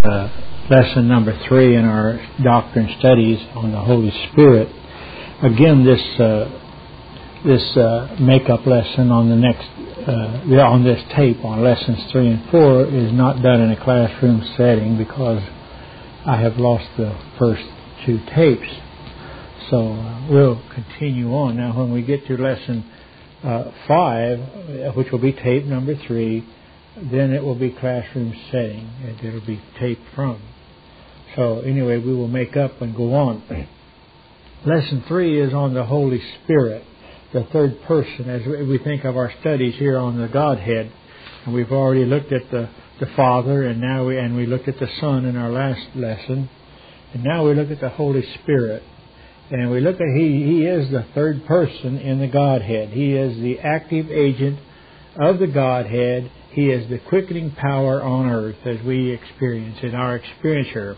lesson number 3 in our doctrine studies on the Holy Spirit. Again, this makeup lesson on the next on this tape on lessons 3 and 4 is not done in a classroom setting because I have lost the first 2 tapes. So we'll continue on. Now when we get to lesson 5, which will be tape number 3, then it will be classroom setting. It will be taped from. So anyway, we will make up and go on. Lesson 3 is on the Holy Spirit, the third person, as we think of our studies here on the Godhead. And we've already looked at the Father, and now we looked at the Son in our last lesson. And now we look at the Holy Spirit. And we look at He is the third person in the Godhead. He is the active agent of the Godhead. He is the quickening power on earth as we experience in our experience here.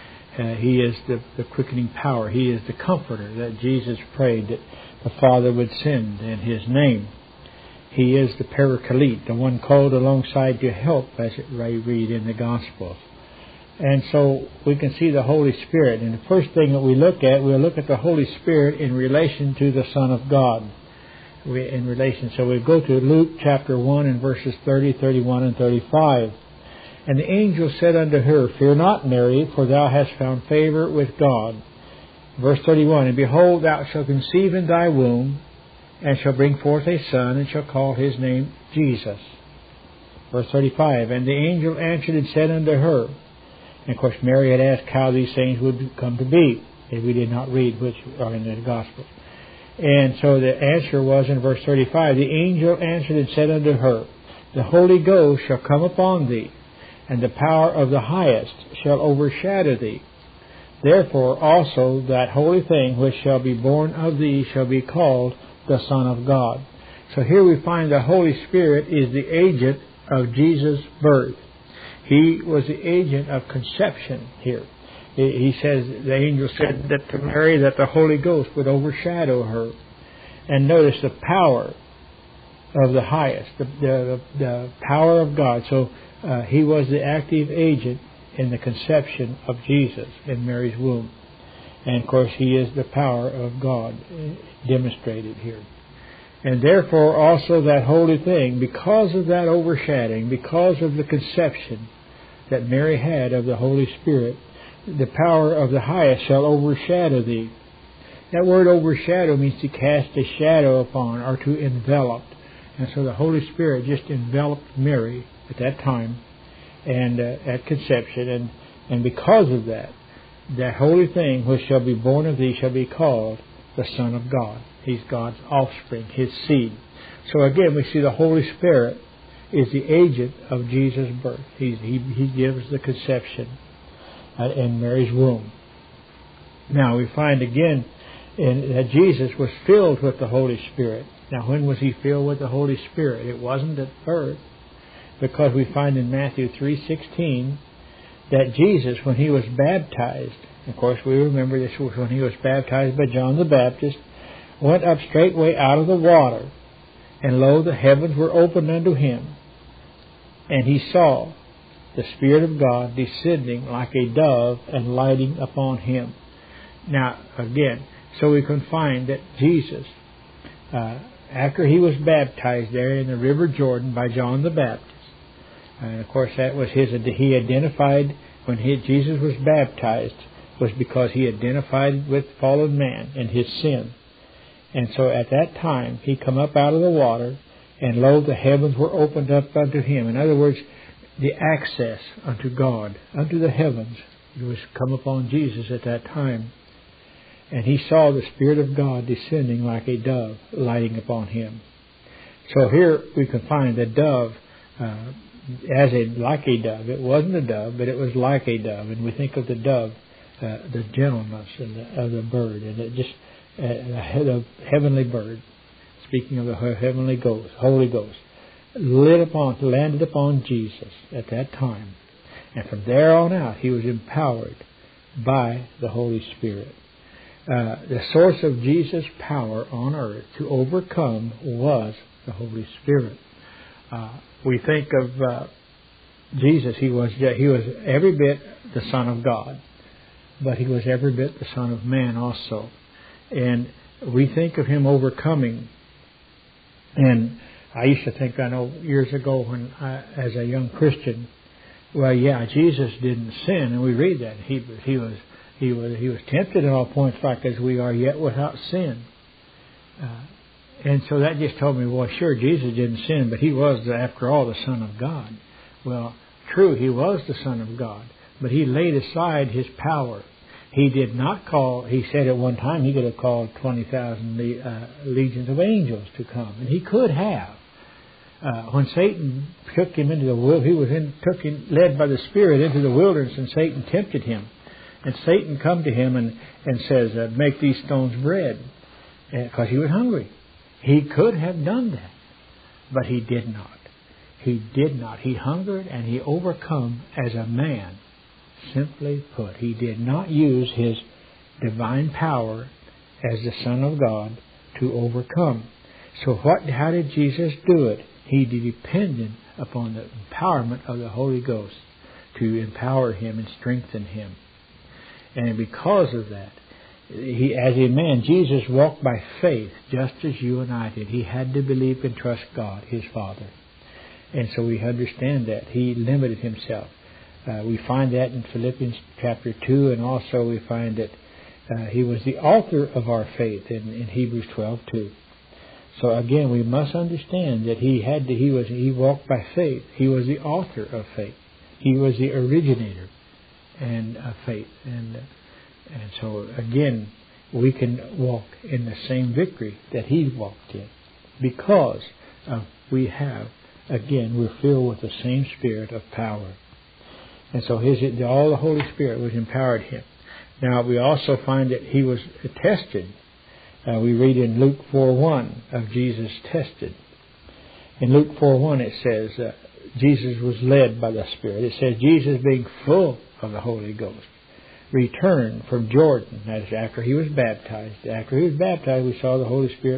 He is the quickening power. He is the comforter that Jesus prayed that the Father would send in His name. He is the Paraclete, the one called alongside to help, as we read in the Gospels. And so we can see the Holy Spirit. And the first thing that we'll look at the Holy Spirit in relation to the Son of God. So we go to Luke chapter 1 and verses 30, 31, and 35. And the angel said unto her, Fear not, Mary, for thou hast found favor with God. Verse 31, And behold, thou shalt conceive in thy womb, and shall bring forth a son, and shall call his name Jesus. Verse 35, And the angel answered and said unto her, and of course Mary had asked how these things would come to be, if we did not read which are in the Gospels. And so the answer was in verse 35, The angel answered and said unto her, The Holy Ghost shall come upon thee, and the power of the Highest shall overshadow thee. Therefore also that holy thing which shall be born of thee shall be called the Son of God. So here we find the Holy Spirit is the agent of Jesus' birth. He was the agent of conception here. He says, the angel said that to Mary that the Holy Ghost would overshadow her. And notice the power of the Highest, the power of God. So He was the active agent in the conception of Jesus in Mary's womb. And of course He is the power of God demonstrated here. And therefore also that holy thing, because of that overshadowing, because of the conception that Mary had of the Holy Spirit, the power of the Highest shall overshadow thee. That word overshadow means to cast a shadow upon or to envelop. And so the Holy Spirit just enveloped Mary at that time and at conception. And because of that holy thing which shall be born of thee shall be called the Son of God. He's God's offspring, His seed. So again, we see the Holy Spirit is the agent of Jesus' birth. He gives the conception in Mary's womb. Now we find again that Jesus was filled with the Holy Spirit. Now when was He filled with the Holy Spirit? It wasn't at birth, because we find in Matthew 3:16 that Jesus, when He was baptized, of course we remember this was when He was baptized by John the Baptist, went up straightway out of the water, and lo, the heavens were opened unto Him, and He saw the Spirit of God descending like a dove and lighting upon Him. Now, again, so we can find that Jesus, after He was baptized there in the River Jordan by John the Baptist, and of course that was He identified when Jesus was baptized, was because He identified with fallen man and his sin. And so at that time, He come up out of the water, and lo, the heavens were opened up unto Him. In other words, the access unto God, unto the heavens, was come upon Jesus at that time. And He saw the Spirit of God descending like a dove, lighting upon Him. So here we can find the dove like a dove. It wasn't a dove, but it was like a dove. And we think of the dove, the gentleness of the bird, and it just the heavenly bird, speaking of the heavenly Ghost, Holy Ghost, landed upon Jesus at that time. And from there on out, He was empowered by the Holy Spirit. The source of Jesus' power on earth to overcome was the Holy Spirit. We think of Jesus, he was every bit the Son of God, but he was every bit the Son of Man also. And we think of him overcoming. And I used to think, I know years ago when as a young Christian, well, yeah, Jesus didn't sin, and we read that he was tempted in all points like as we are, yet without sin. And so that just told me, well, sure, Jesus didn't sin, but he was, after all, the Son of God. Well, true, he was the Son of God, but he laid aside his power. He did not call, he said at one time he could have called 20,000 legions of angels to come, and he could have. When Satan took him into the wilderness, he was led by the Spirit into the wilderness, and Satan tempted him. And Satan come to him and says, make these stones bread, because he was hungry. He could have done that, but he did not. He did not. He hungered and he overcome as a man. Simply put, he did not use his divine power as the Son of God to overcome. So how did Jesus do it? He depended upon the empowerment of the Holy Ghost to empower him and strengthen him. And because of that, as a man, Jesus walked by faith just as you and I did. He had to believe and trust God, his Father. And so we understand that. He limited himself. We find that in Philippians chapter 2, and also we find that he was the author of our faith in Hebrews 12:2. So again, we must understand that he walked by faith. He was the author of faith. He was the originator of faith. And so again, we can walk in the same victory that he walked in, because we're filled with the same Spirit of power. And so all the Holy Spirit was empowered him. Now we also find that he was tested. We read in Luke 4:1 of Jesus tested. In Luke 4:1 it says Jesus was led by the Spirit. It says Jesus, being full of the Holy Ghost, returned from Jordan. That is after he was baptized. After he was baptized, we saw the Holy Spirit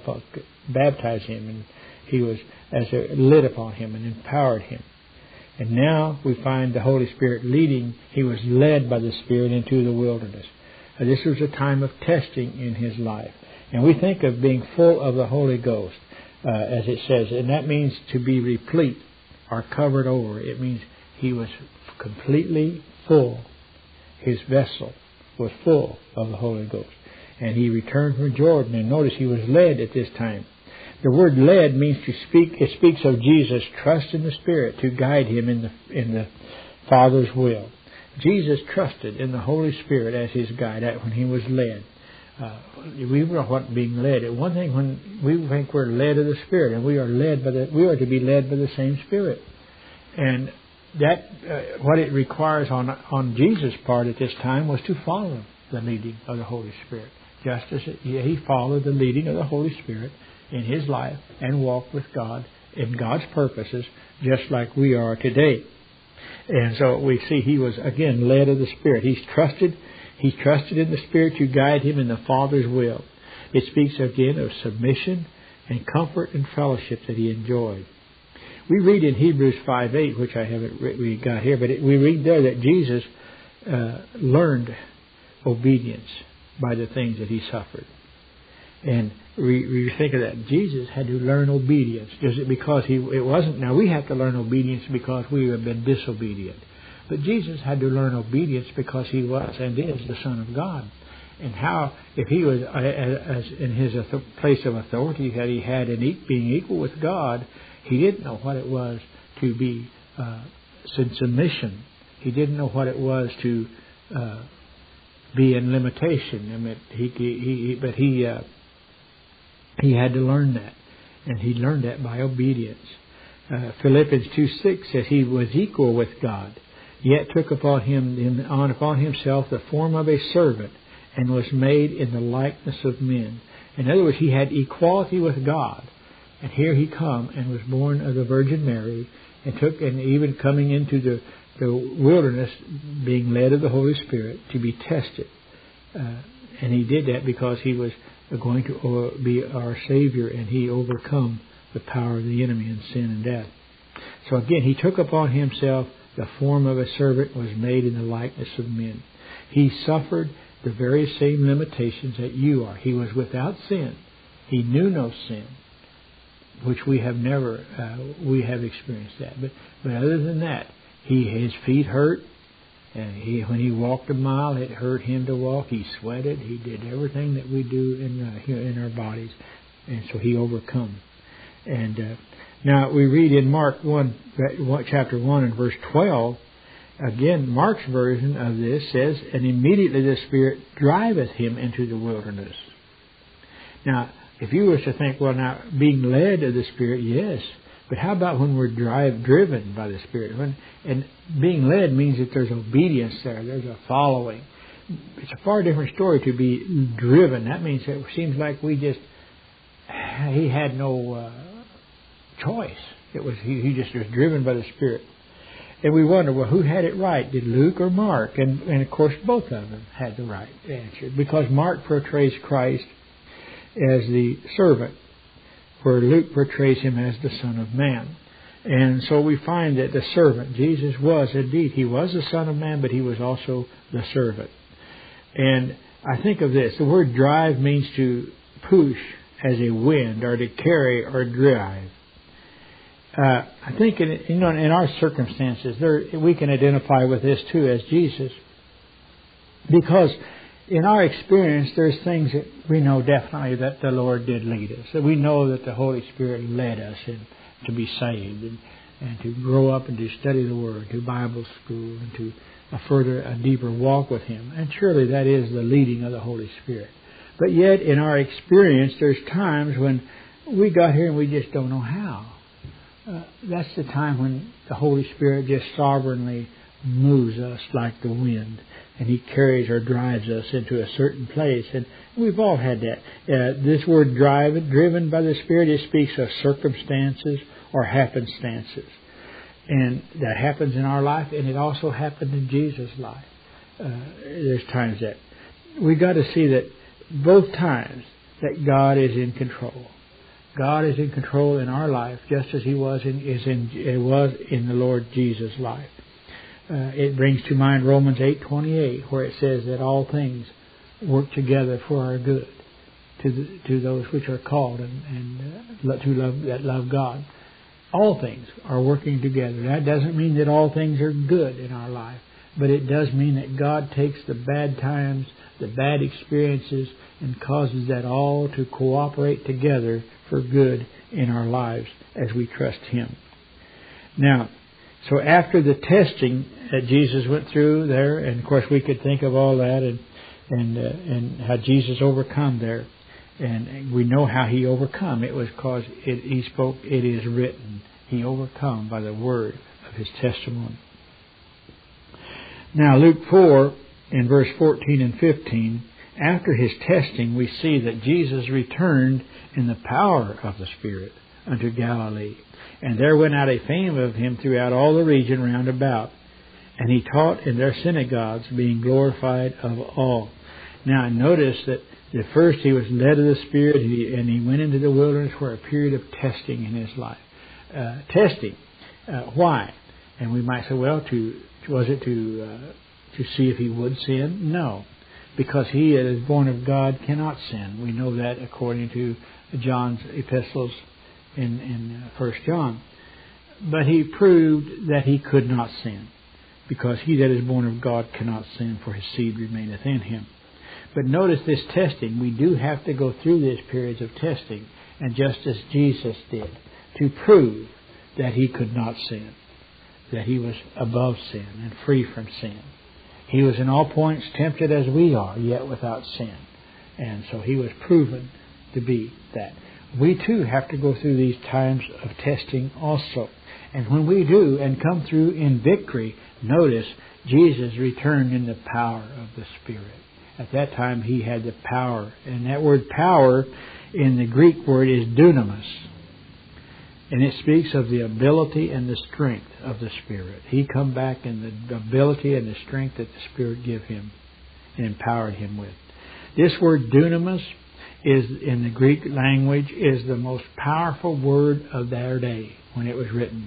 baptize him, and he was lit upon him and empowered him. And now we find the Holy Spirit leading. He was led by the Spirit into the wilderness. This was a time of testing in his life. And we think of being full of the Holy Ghost, as it says, and that means to be replete or covered over. It means he was completely full. His vessel was full of the Holy Ghost. And he returned from Jordan, and notice he was led at this time. The word led means to speak. It speaks of Jesus' trust in the Spirit to guide him in the Father's will. Jesus trusted in the Holy Spirit as his guide when he was led. We were not being led. One thing, when we think we're led of the Spirit, and we are to be led by the same Spirit. And that what it requires on Jesus' part at this time was to follow the leading of the Holy Spirit. Just as he followed the leading of the Holy Spirit in his life and walked with God in God's purposes, just like we are today. And so we see he was, again, led of the Spirit. He trusted in the Spirit to guide him in the Father's will. It speaks again of submission and comfort and fellowship that he enjoyed. We read in Hebrews 5:8, which I haven't we got here, but we read there that Jesus learned obedience by the things that he suffered. And we think of that. Jesus had to learn obedience. Is it because it wasn't? Now we have to learn obedience because we have been disobedient. But Jesus had to learn obedience because he was and is the Son of God. And how, if he was as in his place of authority that he had in being equal with God, he didn't know what it was to be in submission. He didn't know what it was to be in limitation. I mean, he had to learn that, and he learned that by obedience. Philippians 2:6 says he was equal with God, yet took upon himself the form of a servant, and was made in the likeness of men. In other words, he had equality with God. And here he come and was born of the Virgin Mary, and even coming into the wilderness, being led of the Holy Spirit to be tested. And he did that because he was going to be our Savior, and he overcome the power of the enemy and sin and death. So again, He took upon Himself the form of a servant, was made in the likeness of men. He suffered the very same limitations that you are. He was without sin. He knew no sin, which we have never, we have experienced that. But other than that, his feet hurt. And when he walked a mile, it hurt him to walk. He sweated. He did everything that we do in our bodies. And so He overcome. And now we read in Mark chapter 1 and verse 12, again, Mark's version of this says, and immediately the Spirit driveth him into the wilderness. Now, if you was to think, well, now, being led of the Spirit, yes. But how about when we're driven by the Spirit? And being led means that there's obedience there. There's a following. It's a far different story to be driven. That means that it seems like He had no choice. He just was driven by the Spirit. And we wonder, well, who had it right? Did Luke or Mark? And of course, both of them had the right answer. Because Mark portrays Christ as the servant, where Luke portrays Him as the Son of Man. And so we find that the servant, Jesus was indeed, He was the Son of Man, but He was also the servant. And I think of this, the word drive means to push as a wind, or to carry or drive. I think in our circumstances, we can identify with this too as Jesus. Because in our experience, there's things that we know definitely that the Lord did lead us. That we know that the Holy Spirit led us to be saved and to grow up and to study the Word, to Bible school, and to a deeper walk with Him. And surely that is the leading of the Holy Spirit. But yet, in our experience, there's times when we got here and we just don't know how. That's the time when the Holy Spirit just sovereignly moves us like the wind, and He carries or drives us into a certain place. And we've all had that. This word driven by the Spirit, it speaks of circumstances or happenstances. And that happens in our life, and it also happened in Jesus' life. There's times that we got to see that both times that God is in control. God is in control in our life, just as He was in the Lord Jesus' life. It brings to mind Romans 8:28, where it says that all things work together for our good, to those which are called and that love God. All things are working together. That doesn't mean that all things are good in our life, but it does mean that God takes the bad times, the bad experiences, and causes that all to cooperate together for good in our lives as we trust Him. Now, so after the testing that Jesus went through there, and of course we could think of all that and how Jesus overcome there, and we know how He overcome. It was because He spoke, "It is written." He overcome by the word of His testimony. Now, Luke 4, in verse 14 and 15, after His testing, we see that Jesus returned in the power of the Spirit unto Galilee. And there went out a fame of Him throughout all the region round about. And He taught in their synagogues, being glorified of all. Now, notice that at first He was led of the Spirit, and He went into the wilderness for a period of testing in His life. Testing. Why? And we might say, well, was it to see if He would sin? No. Because He that is born of God cannot sin. We know that according to John's epistles in 1 John. But He proved that He could not sin, because he that is born of God cannot sin, for his seed remaineth in him. But notice this testing. We do have to go through these periods of testing, and just as Jesus did, to prove that He could not sin, that He was above sin and free from sin. He was in all points tempted as we are, yet without sin. And so He was proven to be that. We too have to go through these times of testing also. And when we do and come through in victory, notice Jesus returned in the power of the Spirit. At that time He had the power. And that word power in the Greek word is dunamis. And it speaks of the ability and the strength of the Spirit. He come back in the ability and the strength that the Spirit give Him and empowered Him with. This word dunamis is, in the Greek language, is the most powerful word of their day when it was written.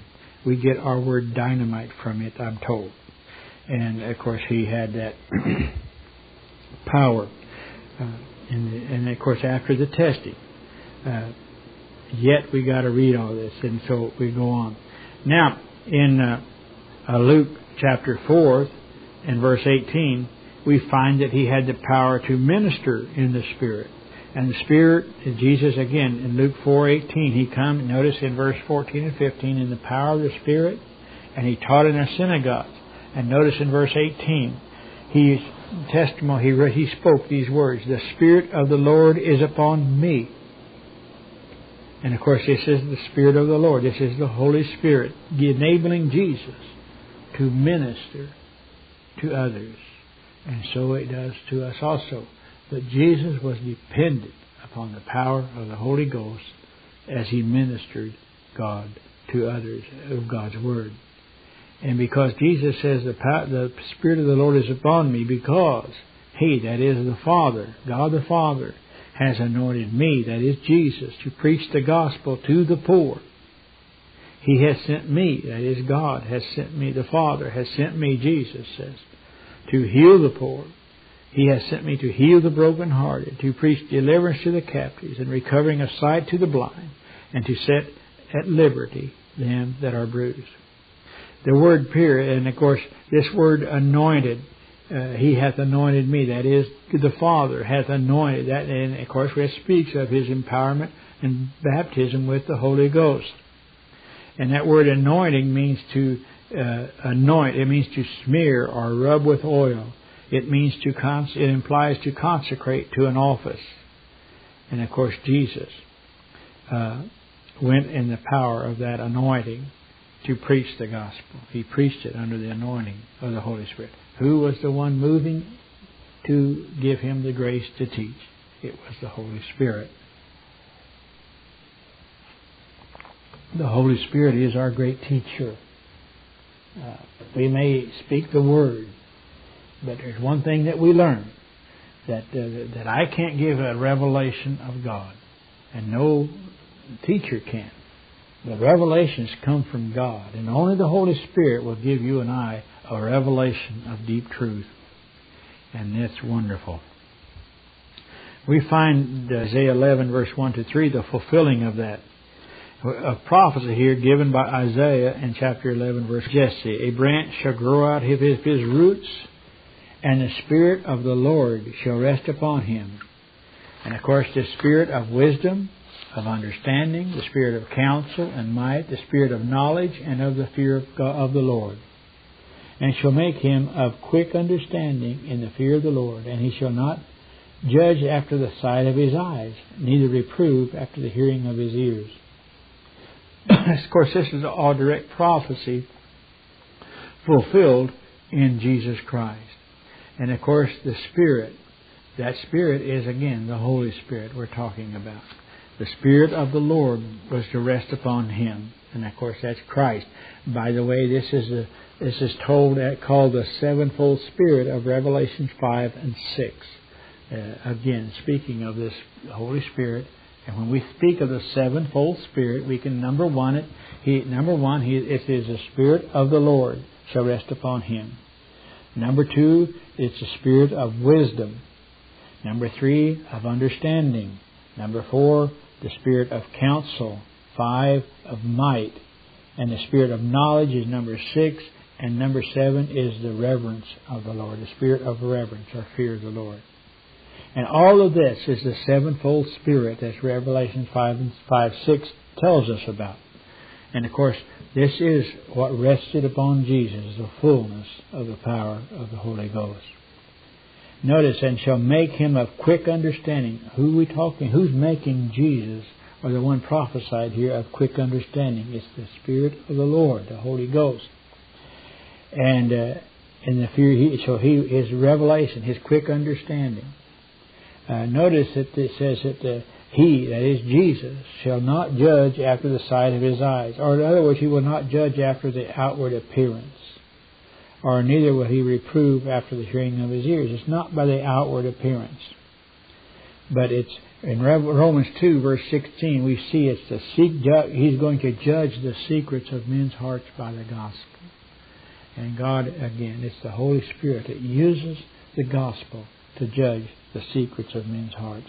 We get our word dynamite from it, I'm told. And, of course, he had that power. And, of course, after the testing, yet we got to read all this. And so we go on. Now, in Luke chapter 4 and verse 18, we find that he had the power to minister in the Spirit. And the Spirit, Jesus, again, in Luke 4:18, he come, notice in verse 14 and 15, in the power of the Spirit, and he taught in a synagogue. And notice in verse 18, he spoke these words, the Spirit of the Lord is upon me. And of course, this is the Spirit of the Lord. This is the Holy Spirit, enabling Jesus to minister to others. And so it does to us also. But Jesus was dependent upon the power of the Holy Ghost as he ministered God to others of God's Word. And because Jesus says the Spirit of the Lord is upon me, because He, that is the Father, God the Father, has anointed me, that is Jesus, to preach the gospel to the poor. He has sent me, that is God has sent me, the Father has sent me, Jesus says, to heal the poor. He has sent me to heal the brokenhearted, to preach deliverance to the captives, and recovering of sight to the blind, and to set at liberty them that are bruised. The word period, and of course this word anointed, He hath anointed me, that is, the Father hath anointed that, and of course it speaks of His empowerment and baptism with the Holy Ghost. And that word anointing means to anoint, it means to smear or rub with oil. It means it implies to consecrate to an office. And of course Jesus went in the power of that anointing to preach the gospel. He preached it under the anointing of the Holy Spirit. Who was the one moving to give him the grace to teach? It was the Holy Spirit. The Holy Spirit is our great teacher. We may speak the word, but there's one thing that we learn, that I can't give a revelation of God, and no teacher can. The revelations come from God, and only the Holy Spirit will give you and I a revelation of deep truth. And that's wonderful. We find Isaiah 11 verse 1 to 3, the fulfilling of that. A prophecy here given by Isaiah in chapter 11 verse Jesse. A branch shall grow out of his roots, and the Spirit of the Lord shall rest upon him. And of course the Spirit of wisdom, of understanding, the Spirit of counsel and might, the Spirit of knowledge and of the fear of God, of the Lord. And shall make him of quick understanding in the fear of the Lord. And he shall not judge after the sight of his eyes, neither reprove after the hearing of his ears. Of course, this is all direct prophecy fulfilled in Jesus Christ. And of course, the Spirit, that Spirit is again the Holy Spirit we're talking about. The Spirit of the Lord was to rest upon him. And of course, that's Christ. By the way, this is called the sevenfold Spirit of Revelations 5 and 6. Again, speaking of this Holy Spirit. And when we speak of the sevenfold Spirit, we can, number one, it is the Spirit of the Lord shall rest upon him. Number two, it's the Spirit of wisdom. Number three, of understanding. Number four, the Spirit of counsel. 5, of might. And the Spirit of knowledge is number 6. And number 7 is the reverence of the Lord. The Spirit of reverence or fear of the Lord. And all of this is the sevenfold Spirit that Revelation 5:6 tells us about. And of course, this is what rested upon Jesus, the fullness of the power of the Holy Ghost. Notice, and shall make him of quick understanding. Who are we talking? Who's making Jesus, or the one prophesied here, of quick understanding? It's the Spirit of the Lord, the Holy Ghost. And in the fear, his revelation, his quick understanding. Notice that it says that he, that is Jesus, shall not judge after the sight of his eyes. Or in other words, he will not judge after the outward appearance. Or neither will he reprove after the hearing of his ears. It's not by the outward appearance. But it's in Romans 2, verse 16, we see it's He's going to judge the secrets of men's hearts by the gospel. And God, again, it's the Holy Spirit that uses the gospel to judge the secrets of men's hearts.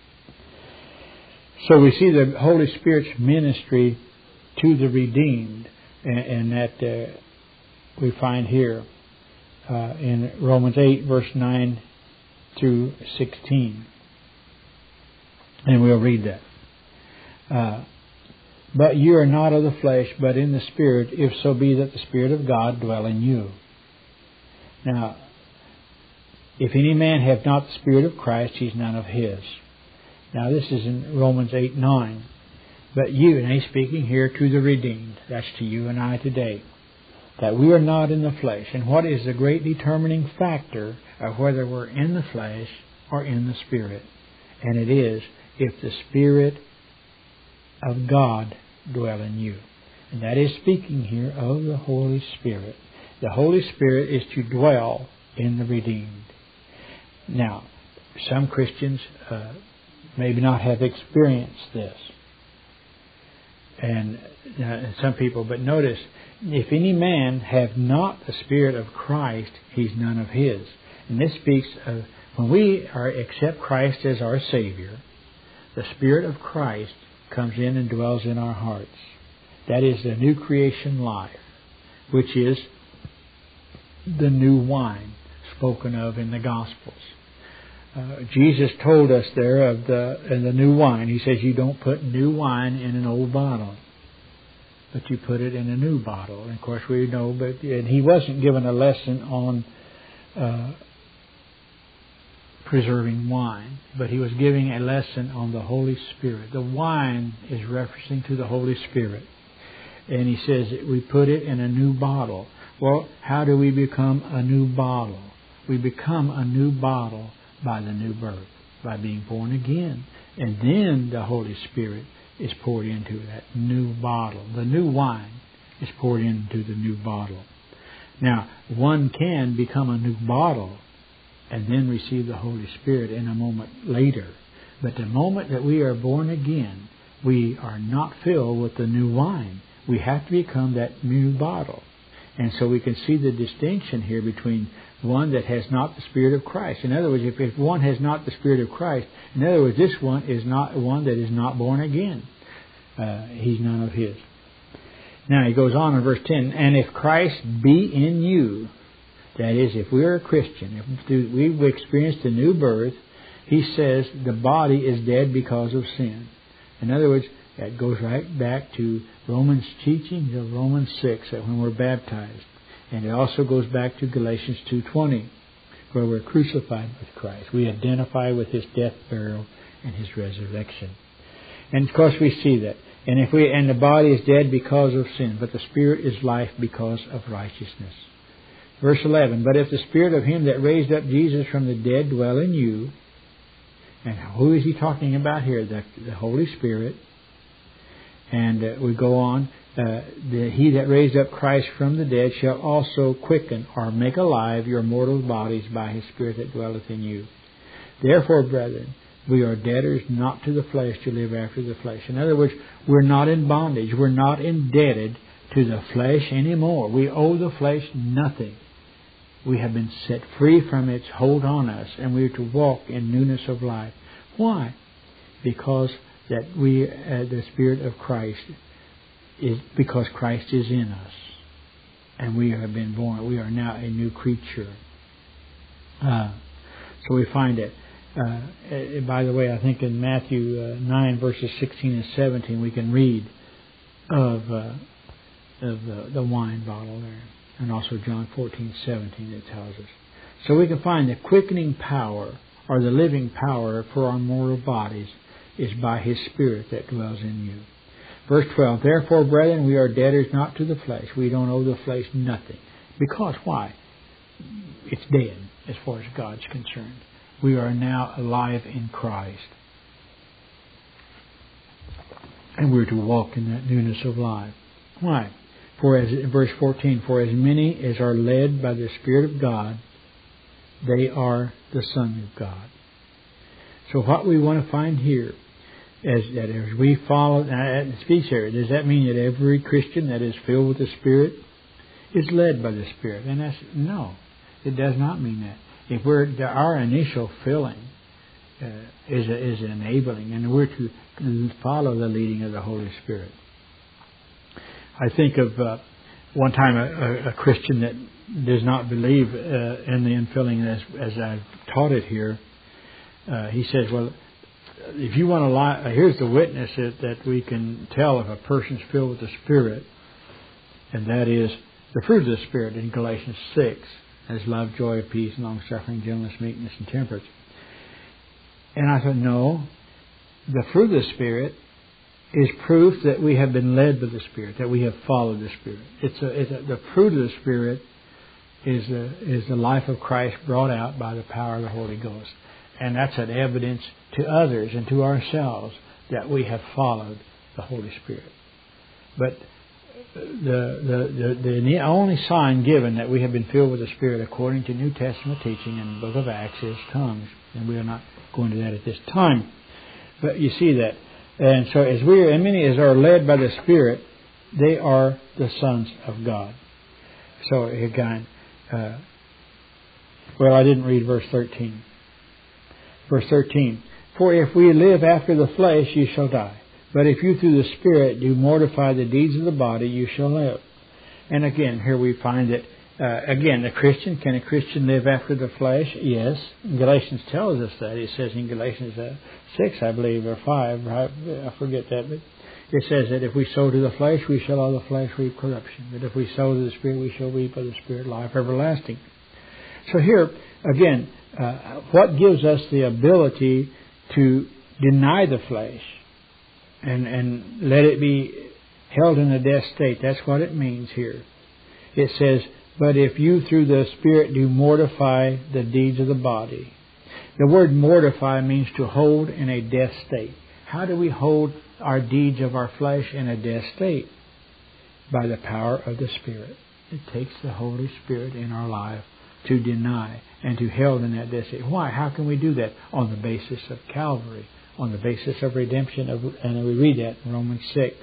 So we see the Holy Spirit's ministry to the redeemed, and that we find here in Romans 8, verse 9 through 16. And we'll read that. But you are not of the flesh, but in the Spirit, if so be that the Spirit of God dwell in you. Now, if any man have not the Spirit of Christ, he's none of his. Now, this is in Romans 8, 9. But you, and he's speaking here to the redeemed, that's to you and I today, that we are not in the flesh. And what is the great determining factor of whether we're in the flesh or in the Spirit? And it is, if the Spirit of God dwell in you. And that is speaking here of the Holy Spirit. The Holy Spirit is to dwell in the redeemed. Now, some Christians maybe not have experienced this. And some people, but notice, if any man have not the Spirit of Christ, he's none of his. And this speaks of when we accept Christ as our Savior, the Spirit of Christ comes in and dwells in our hearts. That is the new creation life, which is the new wine spoken of in the Gospels. Jesus told us there of the new wine. He says you don't put new wine in an old bottle, but you put it in a new bottle. And of course we know, and he wasn't given a lesson on preserving wine, but he was giving a lesson on the Holy Spirit. The wine is referencing to the Holy Spirit. And he says we put it in a new bottle. Well, how do we become a new bottle? We become a new bottle by the new birth, by being born again. And then the Holy Spirit is poured into that new bottle. The new wine is poured into the new bottle. Now, one can become a new bottle and then receive the Holy Spirit in a moment later. But the moment that we are born again, we are not filled with the new wine. We have to become that new bottle. And so we can see the distinction here between one that has not the Spirit of Christ. In other words, if one has not the Spirit of Christ, in other words, this one is not one that is not born again. He's none of his. Now he goes on in verse 10, and if Christ be in you, that is, if we are a Christian, if we've experienced a new birth, he says the body is dead because of sin. In other words, that goes right back to Romans teaching, to Romans 6, that when we're baptized. And it also goes back to Galatians 2:20, where we're crucified with Christ. We identify with His death, burial, and His resurrection. And of course we see that. And the body is dead because of sin, but the Spirit is life because of righteousness. Verse 11, but if the Spirit of Him that raised up Jesus from the dead dwell in you, and who is He talking about here? The Holy Spirit. And we go on, He that raised up Christ from the dead shall also quicken or make alive your mortal bodies by His Spirit that dwelleth in you. Therefore, brethren, we are debtors not to the flesh to live after the flesh. In other words, we're not in bondage. We're not indebted to the flesh anymore. We owe the flesh nothing. We have been set free from its hold on us, and we are to walk in newness of life. Why? Because that the Spirit of Christ is because Christ is in us, and we have been born. We are now a new creature. So we find it. By the way, I think in Matthew 9 verses 16 and 17 we can read of the wine bottle there, and also John 14:17 it tells us. So we can find the quickening power or the living power for our mortal bodies is by His Spirit that dwells in you. Verse 12, therefore, brethren, we are debtors not to the flesh. We don't owe the flesh nothing. Because why? It's dead as far as God's concerned. We are now alive in Christ. And we're to walk in that newness of life. Why? For as in verse 14, for as many as are led by the Spirit of God, they are the sons of God. So what we want to find here is that as we follow, and it speaks here, does that mean that every Christian that is filled with the Spirit is led by the Spirit? And that's, no, it does not mean that. If our initial filling is enabling, and we're to follow the leading of the Holy Spirit. I think of one time a Christian that does not believe in the infilling as I've taught it here. He says, well, if you want to lie, here's the witness that we can tell if a person's filled with the Spirit, and that is the fruit of the Spirit in Galatians 6, as love, joy, peace, long-suffering, gentleness, meekness, and temperance. And I thought, no, the fruit of the Spirit is proof that we have been led by the Spirit, that we have followed the Spirit. The fruit of the Spirit is the life of Christ brought out by the power of the Holy Ghost. And that's an evidence to others and to ourselves that we have followed the Holy Spirit. But the only sign given that we have been filled with the Spirit according to New Testament teaching in the book of Acts is tongues. And we are not going to that at this time. But you see that. And so as many as are led by the Spirit, they are the sons of God. So again, I didn't read verse 13. Verse 13, for if we live after the flesh, you shall die. But if you through the Spirit do mortify the deeds of the body, you shall live. And again, here we find that, can a Christian live after the flesh? Yes. Galatians tells us that. It says in Galatians 6, I believe, or 5, I forget that, but it says that if we sow to the flesh, we shall of the flesh reap corruption. But if we sow to the Spirit, we shall reap of the Spirit life everlasting. So here, again, what gives us the ability to deny the flesh and let it be held in a death state? That's what it means here. It says, but if you through the Spirit do mortify the deeds of the body. The word mortify means to hold in a death state. How do we hold our deeds of our flesh in a death state? By the power of the Spirit. It takes the Holy Spirit in our life to deny and to held in that death state. Why? How can we do that? On the basis of Calvary, on the basis of redemption, and we read that in Romans 6.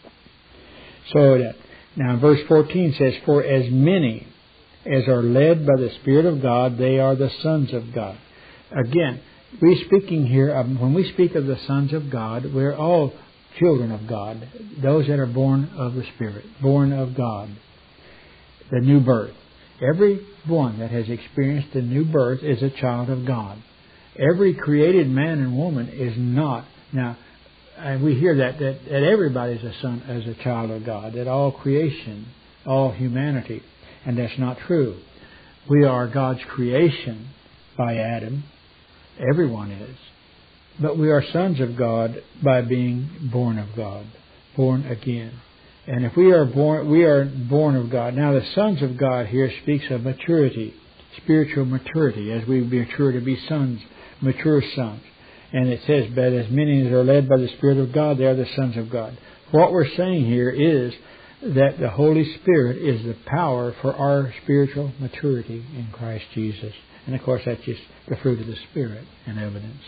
So that now verse 14 says, for as many as are led by the Spirit of God, they are the sons of God. Again, we're speaking here, when we speak of the sons of God, we're all children of God, those that are born of the Spirit, born of God, the new birth. Every one that has experienced the new birth is a child of God. Every created man and woman is not. Now, and we hear that everybody is a son, as a child of God, that all creation, all humanity, and that's not true. We are God's creation by Adam. Everyone is. But we are sons of God by being born of God, born again. And if we are born of God. Now the sons of God here speaks of maturity, spiritual maturity, as we mature to be sons, mature sons. And it says, but as many as are led by the Spirit of God, they are the sons of God. What we're saying here is that the Holy Spirit is the power for our spiritual maturity in Christ Jesus. And of course that's just the fruit of the Spirit and evidence.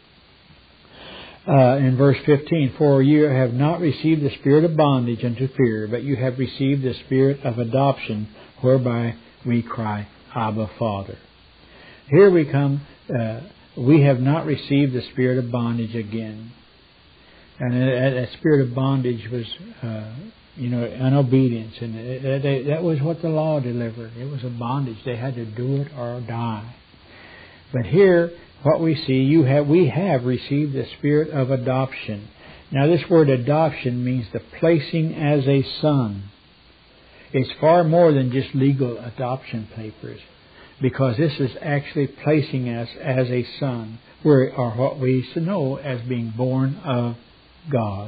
In verse 15, for you have not received the spirit of bondage unto fear, but you have received the Spirit of adoption, whereby we cry, Abba, Father. Here we come, we have not received the spirit of bondage again. And that spirit of bondage was, unobedience. And that was what the law delivered. It was a bondage. They had to do it or die. But here, what we see, we have received the Spirit of adoption. Now this word adoption means the placing as a son. It's far more than just legal adoption papers, because this is actually placing us as a son. We are what we used to know as being born of God.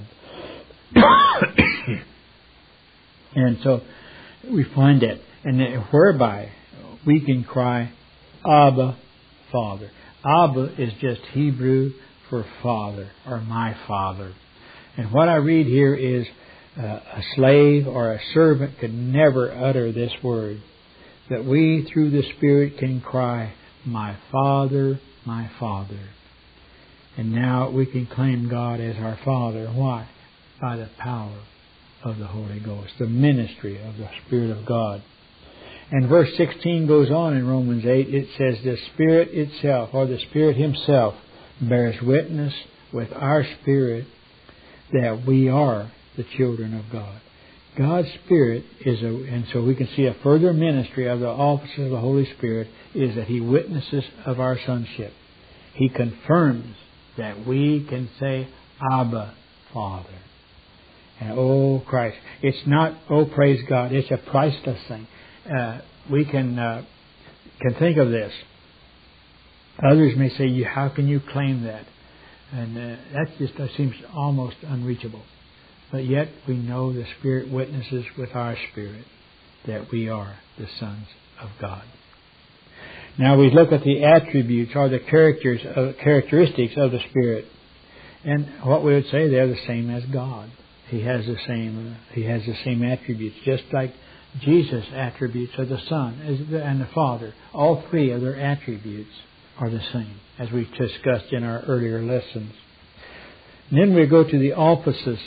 And so we find that, and whereby we can cry, Abba, Father. Abba is just Hebrew for father, or my father. And what I read here is a slave or a servant could never utter this word. That we, through the Spirit, can cry, my Father, my Father. And now we can claim God as our Father. Why? By the power of the Holy Ghost, the ministry of the Spirit of God. And verse 16 goes on in Romans 8. It says, the Spirit itself, or the Spirit Himself, bears witness with our spirit that we are the children of God. God's Spirit and so we can see a further ministry of the office of the Holy Spirit is that He witnesses of our sonship. He confirms that we can say, Abba, Father. And oh Christ, it's not, oh praise God, it's a priceless thing. We can think of this. Others may say, how can you claim that? And that seems almost unreachable. But yet we know the Spirit witnesses with our spirit that we are the sons of God. Now we look at the attributes or the characteristics of the Spirit. And what we would say, they're the same as God. He has the same attributes, just like Jesus' attributes of the Son and the Father. All three of their attributes are the same, as we discussed in our earlier lessons. And then we go to the offices,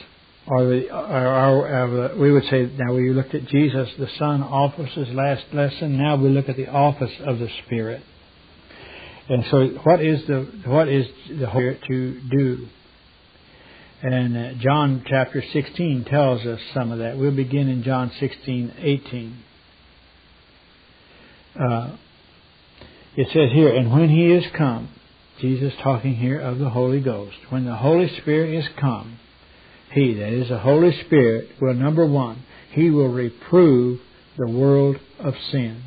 we would say, now we looked at Jesus, the Son, offices last lesson. Now we look at the office of the Spirit. And so, what is the Holy Spirit to do? And John chapter 16 tells us some of that. We'll begin in John 16:18. It says here, and when He is come, Jesus talking here of the Holy Ghost, when the Holy Spirit is come, He, that is the Holy Spirit, will, number one, He will reprove the world of sin.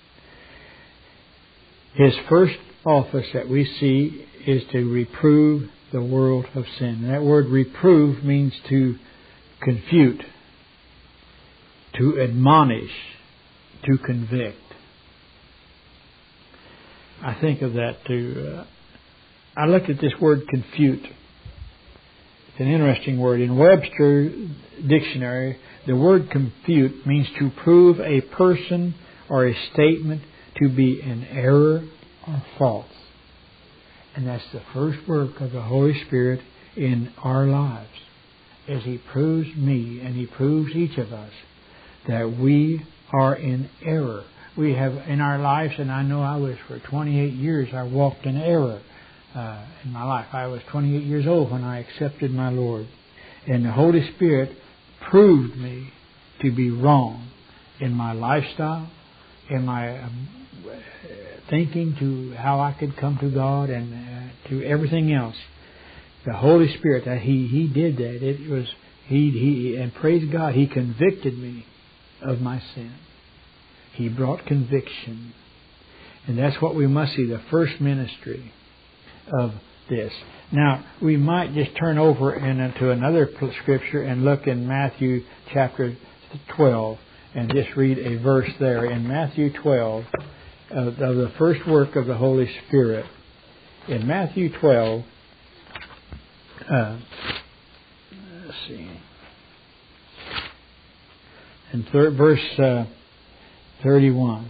His first office that we see is to reprove the world of sin. And that word reprove means to confute, to admonish, to convict. I think of that too. I looked at this word confute. It's an interesting word. In Webster Dictionary, the word confute means to prove a person or a statement to be in error or false. And that's the first work of the Holy Spirit in our lives, as He proves me and He proves each of us that we are in error. We have in our lives, and I know I was for 28 years, I walked in error in my life. I was 28 years old when I accepted my Lord. And the Holy Spirit proved me to be wrong in my lifestyle, in my thinking, to how I could come to God, and to everything else. The Holy Spirit, that He did that. It was He, and praise God, He convicted me of my sin. He brought conviction, and that's what we must see. The first ministry of this. Now we might just turn over into another scripture and look in Matthew chapter 12 and just read a verse there in Matthew 12. Of the first work of the Holy Spirit. In Matthew 12, let's see, in verse 31.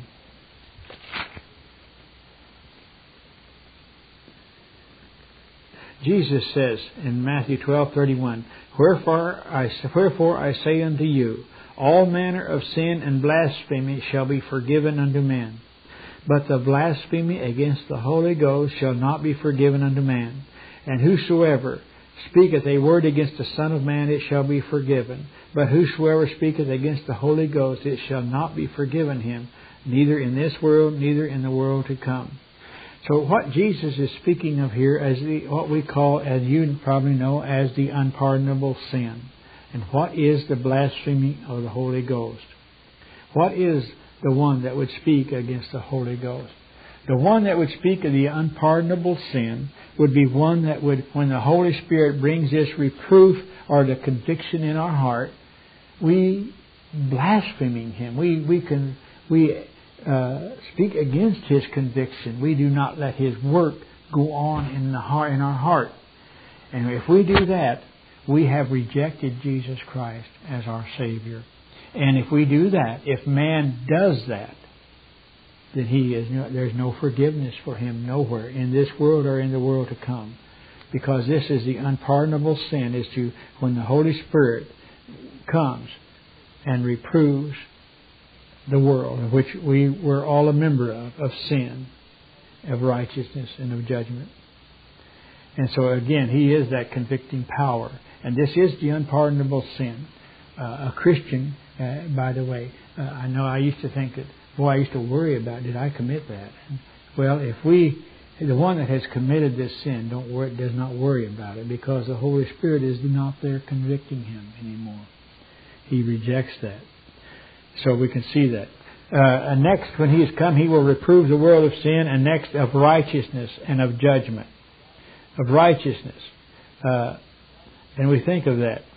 Jesus says in Matthew 12:31, Wherefore I say unto you, all manner of sin and blasphemy shall be forgiven unto men. But the blasphemy against the Holy Ghost shall not be forgiven unto man. And whosoever speaketh a word against the Son of Man, it shall be forgiven. But whosoever speaketh against the Holy Ghost, it shall not be forgiven him, neither in this world, neither in the world to come. So what Jesus is speaking of here is what we call, as you probably know, as the unpardonable sin. And what is the blasphemy of the Holy Ghost? What is the one that would speak against the Holy Ghost? The one that would speak of the unpardonable sin would be one that would, when the Holy Spirit brings this reproof or the conviction in our heart, we blaspheming Him. We speak against His conviction. We do not let His work go on in our heart. And if we do that, we have rejected Jesus Christ as our Savior. And if we do that, if man does that, then there's no forgiveness for him nowhere, in this world or in the world to come. because this is the unpardonable sin, is to when the Holy Spirit comes and reproves the world, of which we were all a member of sin, of righteousness, and of judgment. And so again, He is that convicting power. And this is the unpardonable sin. A Christian, by the way, I know I used to think that, I used to worry about, did I commit that? Well, the one that has committed this sin does not worry about it, because the Holy Spirit is not there convicting him anymore. He rejects that. So we can see that. Next, when He has come, He will reprove the world of sin, and next of righteousness and of judgment. Of righteousness. And we think of that.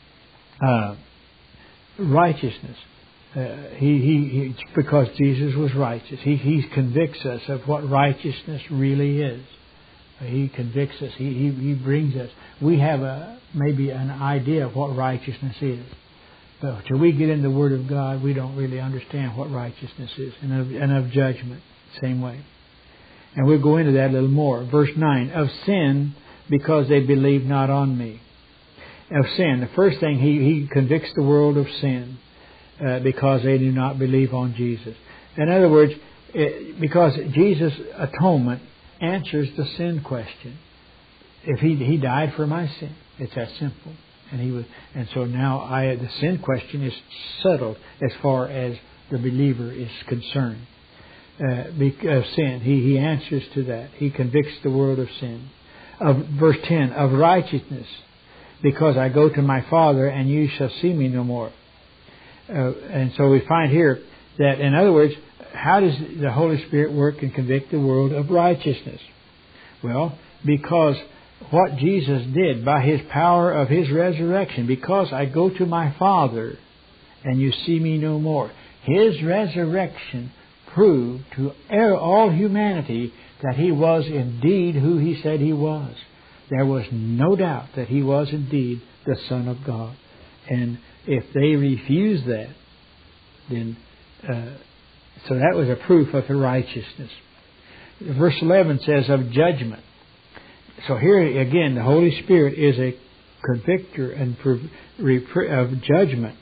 Righteousness. He because Jesus was righteous. He convicts us of what righteousness really is. He convicts us. He brings us. We have maybe an idea of what righteousness is. But till we get in the Word of God, we don't really understand what righteousness is. And of judgment, same way. And we'll go into that a little more. Verse 9, of sin, because they believe not on me. Of sin. The first thing, He convicts the world of sin because they do not believe on Jesus. In other words, because Jesus' atonement answers the sin question. If He died for my sin, it's that simple. And so now the sin question is settled as far as the believer is concerned. Of sin, He answers to that. He convicts the world of sin. Of verse 10, of righteousness, because I go to my Father, and you shall see me no more. And so we find here that, in other words, how does the Holy Spirit work and convict the world of righteousness? Well, because what Jesus did by His power of His resurrection, because I go to my Father and you see me no more. His resurrection proved to all humanity that He was indeed who He said He was. There was no doubt that He was indeed the Son of God. And if they refused that, then so that was a proof of the righteousness. Verse 11 says of judgment. So here again, the Holy Spirit is a convictor and of judgment.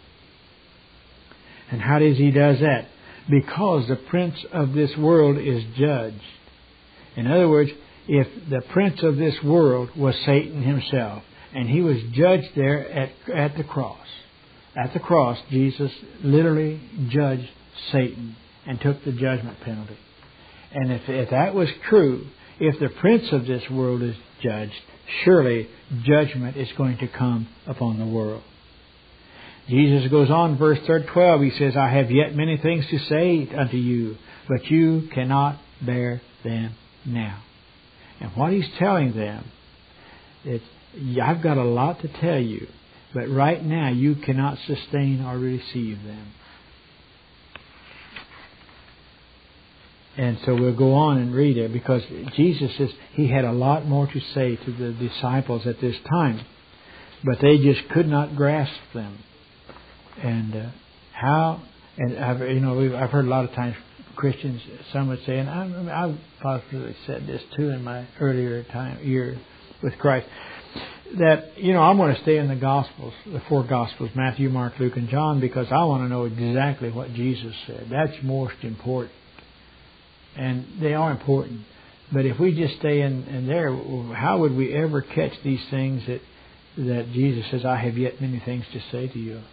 And how does He does that? Because the prince of this world is judged. In other words, if the prince of this world was Satan himself, and he was judged there at the cross. At the cross, Jesus literally judged Satan and took the judgment penalty. And if that was true, if the prince of this world is judged, surely judgment is going to come upon the world. Jesus goes on, verse 12, He says, I have yet many things to say unto you, but you cannot bear them now. And what He's telling them is, I've got a lot to tell you, but right now you cannot sustain or receive them. And so we'll go on and read it, because Jesus says He had a lot more to say to the disciples at this time, but they just could not grasp them. And I've heard a lot of times Christians, some would say, and I've possibly said this too in my earlier year with Christ, that, I want to stay in the Gospels, the four Gospels, Matthew, Mark, Luke, and John, because I want to know exactly what Jesus said. That's most important. And they are important. But if we just stay in there, how would we ever catch these things that Jesus says, I have yet many things to say to you?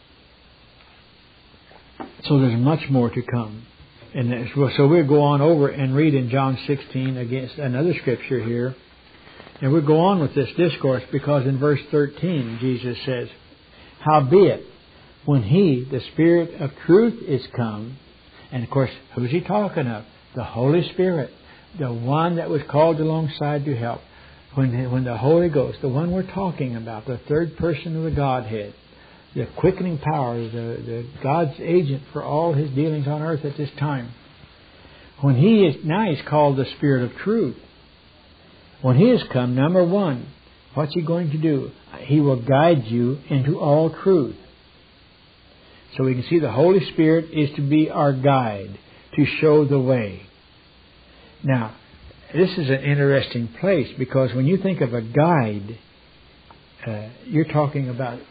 So there's much more to come. And so we'll go on over and read in John 16 against another scripture here. And we'll go on with this discourse, because in verse 13 Jesus says, howbeit, when He, the Spirit of truth, is come, and of course, who's He talking of? The Holy Spirit, the one that was called alongside to help. When the Holy Ghost, the one we're talking about, the third person of the Godhead, the quickening power, the God's agent for all His dealings on earth at this time. When He's called the Spirit of truth. When He has come, number one, what's He going to do? He will guide you into all truth. So we can see the Holy Spirit is to be our guide, to show the way. Now, this is an interesting place, because when you think of a guide, you're talking about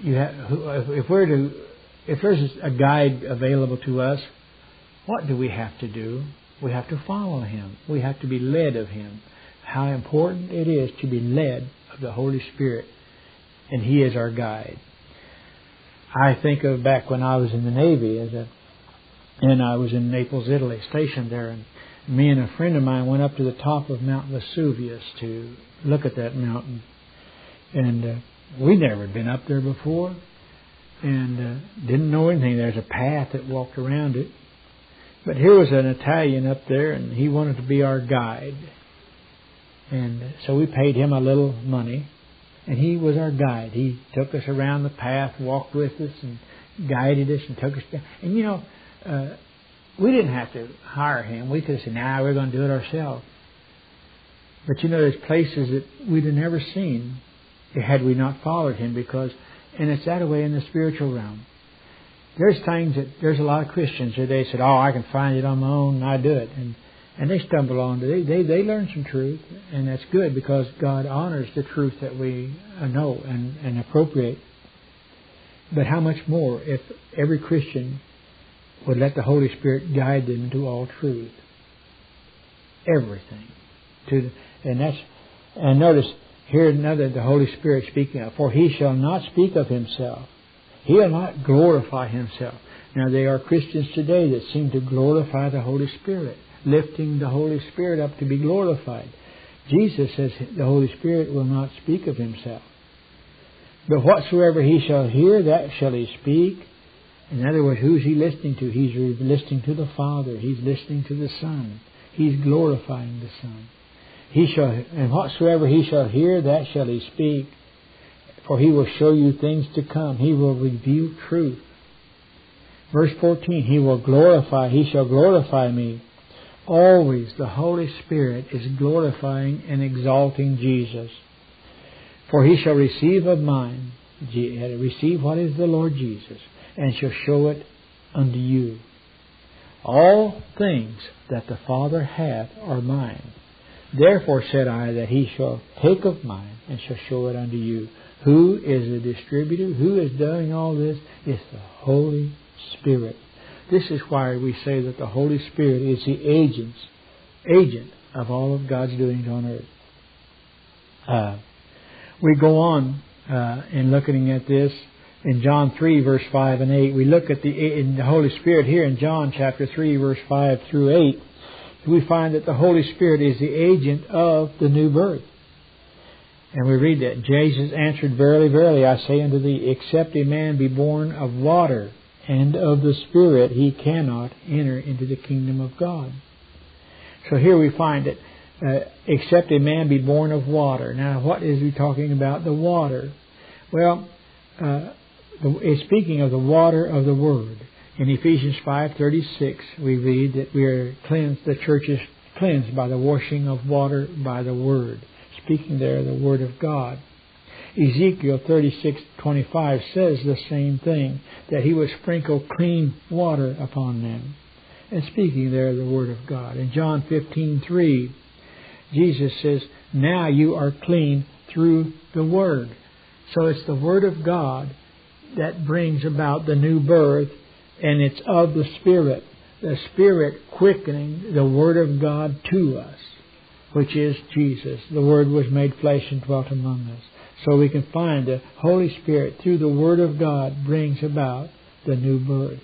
if there's a guide available to us, what do we have to do? We have to follow Him. We have to be led of Him. How important it is to be led of the Holy Spirit, and He is our guide. I think of back when I was in the Navy, and I was in Naples, Italy, stationed there, and me and a friend of mine went up to the top of Mount Vesuvius to look at that mountain. And we'd never been up there before, and didn't know anything. There's a path that walked around it. But here was an Italian up there, and he wanted to be our guide. And so we paid him a little money, and he was our guide. He took us around the path, walked with us, and guided us, and took us down. And you know, we didn't have to hire him. We could have said, "Nah, we're going to do it ourselves." But you know, there's places that we'd have never seen had we not followed him, and it's that way in the spiritual realm. There's a lot of Christians that they said, "Oh, I can find it on my own, and I do it," and they stumble on it. They learn some truth, and that's good, because God honors the truth that we know and appropriate. But how much more if every Christian would let the Holy Spirit guide them into all truth, everything. And notice here another, the Holy Spirit speaking of, for He shall not speak of Himself. He will not glorify Himself. Now there are Christians today that seem to glorify the Holy Spirit, lifting the Holy Spirit up to be glorified. Jesus says the Holy Spirit will not speak of Himself. But whatsoever He shall hear, that shall He speak. In other words, who's He listening to? He's listening to the Father. He's listening to the Son. He's glorifying the Son. And whatsoever He shall hear, that shall He speak. For He will show you things to come. He will reveal truth. Verse 14, He shall glorify me. Always the Holy Spirit is glorifying and exalting Jesus. For He shall receive of mine, receive what is the Lord Jesus, and shall show it unto you. All things that the Father hath are mine. Therefore said I that He shall take of mine and shall show it unto you. Who is the distributor? Who is doing all this? It's the Holy Spirit. This is why we say that the Holy Spirit is the agent of all of God's doings on earth. We go on in looking at this in John 3, verse 5 and 8. We look at in the Holy Spirit here in John chapter 3, verse 5 through 8. We find that the Holy Spirit is the agent of the new birth. And we read that, Jesus answered, Verily, verily, I say unto thee, except a man be born of water and of the Spirit, he cannot enter into the kingdom of God. So here we find that except a man be born of water. Now, what is he talking about? The water. Well, it's speaking of the water of the Word. In Ephesians 5:36, we read that we are cleansed. The church is cleansed by the washing of water by the Word. Speaking there, the Word of God. Ezekiel 36:25 says the same thing, that He would sprinkle clean water upon them. And speaking there, the Word of God. In John 15:3, Jesus says, now you are clean through the Word. So it's the Word of God that brings about the new birth, and it's of the Spirit. The Spirit quickening the Word of God to us, which is Jesus. The Word was made flesh and dwelt among us. So we can find the Holy Spirit through the Word of God brings about the new birth.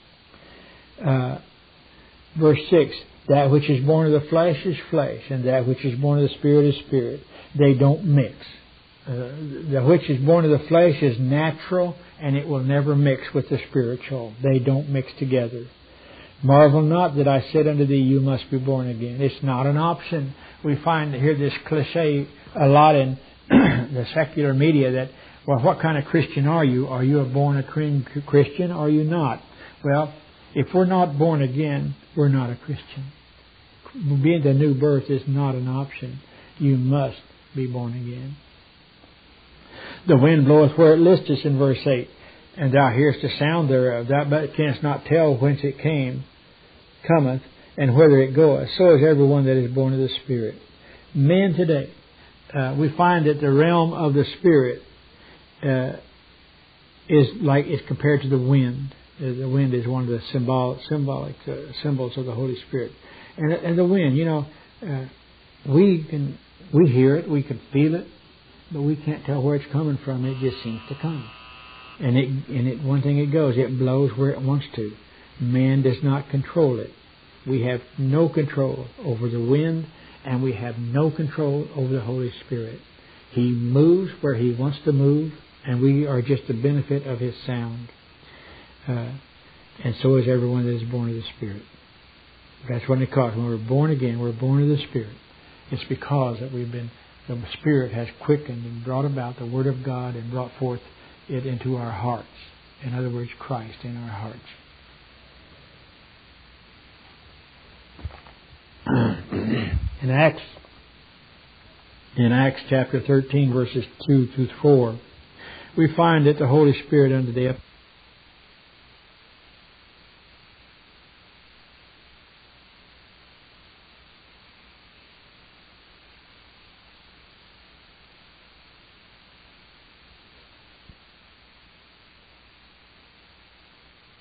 Verse 6, that which is born of the flesh is flesh, and that which is born of the Spirit is spirit. They don't mix. That which is born of the flesh is natural, and it will never mix with the spiritual. They don't mix together. Marvel not that I said unto thee, you must be born again. It's not an option. We find here this cliche a lot in the secular media that, well, what kind of Christian are you? Are you a born-again Christian or are you not? Well, if we're not born again, we're not a Christian. Being the new birth is not an option. You must be born again. The wind bloweth where it listeth in verse 8, and thou hearest the sound thereof. Thou but canst not tell whence it cometh, and whither it goeth. So is everyone that is born of the Spirit. Men today, we find that the realm of the Spirit is compared to the wind. The wind is one of the symbolic symbols of the Holy Spirit. And the wind, we hear it, we can feel it, but we can't tell where it's coming from. It just seems to come. And one thing it goes, it blows where it wants to. Man does not control it. We have no control over the wind, and we have no control over the Holy Spirit. He moves where He wants to move, and we are just the benefit of His sound. And so is everyone that is born of the Spirit. That's what it calls. When we're born again, we're born of the Spirit. It's because that the Spirit has quickened and brought about the Word of God and brought forth it into our hearts. In other words, Christ in our hearts. In Acts chapter 13, verses 2 through 4, we find that the Holy Spirit unto the